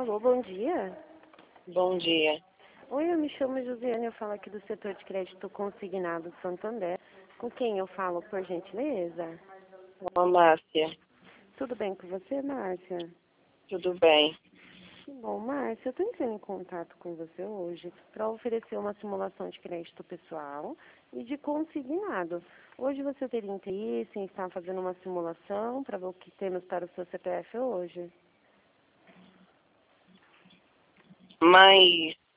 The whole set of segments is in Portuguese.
Alô, bom dia. Bom dia. Oi, eu me chamo Josiane, eu falo aqui do setor de crédito consignado Santander. Com quem eu falo, por gentileza? Olá, Márcia. Tudo bem com você, Márcia? Tudo bem? Que bom, Márcia, eu estou entrando em contato com você hoje para oferecer uma simulação de crédito pessoal e de consignado. Hoje você teria interesse em estar fazendo uma simulação para ver o que temos para o seu CPF hoje? Mas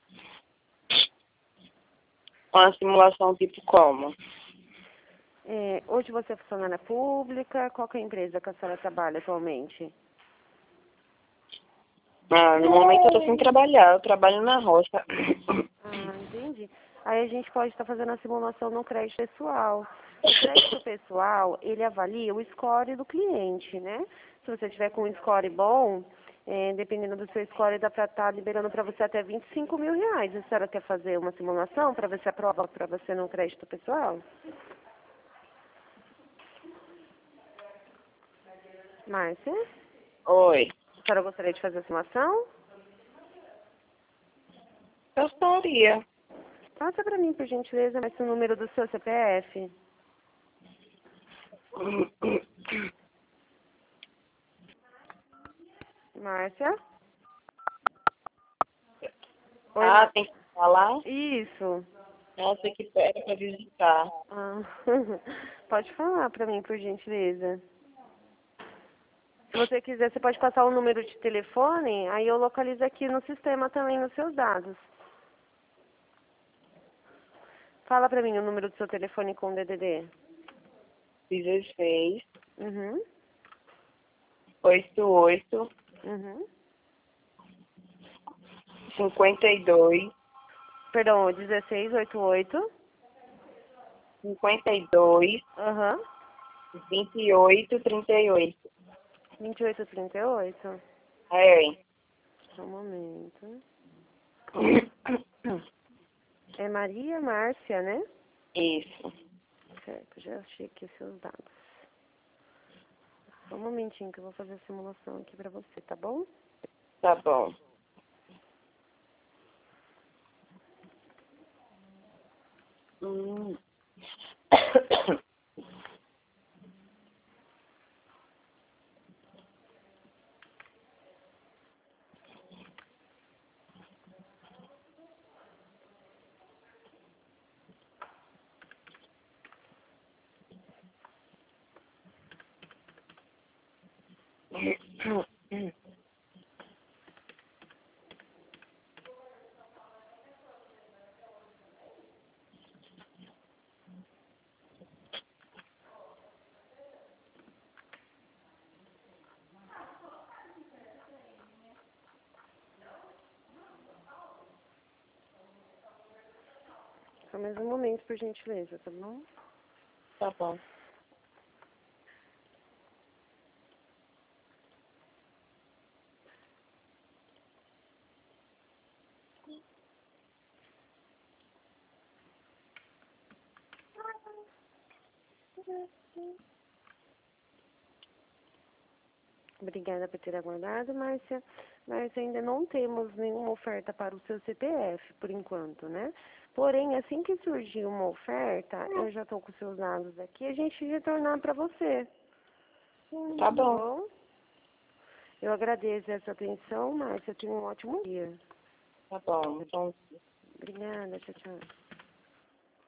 uma simulação tipo como? Hoje você é funcionária pública, qual que é a empresa que a senhora trabalha atualmente? No momento eu tô sem trabalhar, eu trabalho na roça. Entendi. Aí a gente pode estar fazendo a simulação no crédito pessoal. O crédito pessoal, ele avalia o score do cliente, né? Se você tiver com um score bom, dependendo do seu score, dá para estar liberando para você até R$ 25.000. A senhora quer fazer uma simulação para ver se aprova para você no crédito pessoal? Márcia? Oi. A senhora gostaria de fazer a simulação? Gostaria. Passa para mim, por gentileza, mais o número do seu CPF. Márcia? Oi, Tem que falar? Isso. Nossa, que pera pra visitar. Ah, pode falar para mim, por gentileza. Se você quiser, você pode passar o número de telefone, aí eu localizo aqui no sistema também nos seus dados. Fala para mim o número do seu telefone com DDD. 16, Uhum, 88, uhum. 52, Perdão, 1688. 52, Aham. 28, 38. 2838. É. Só um momento. É Maria Márcia, né? Isso. Certo, já achei aqui os seus dados. Só um momentinho que eu vou fazer a simulação aqui pra você, tá bom? Tá bom. Hum. Só mais um momento, por gentileza, tá bom? Tá bom. Obrigada por ter aguardado, Márcia. Mas ainda não temos nenhuma oferta para o seu CPF, por enquanto, né? Porém, assim que surgir uma oferta, eu já estou com seus dados aqui, a gente retornar para você. Tá Tá bom. bom? Eu agradeço essa atenção, Márcia. Tenha um ótimo dia. Tá bom. Então, Obrigada, tchau, tchau.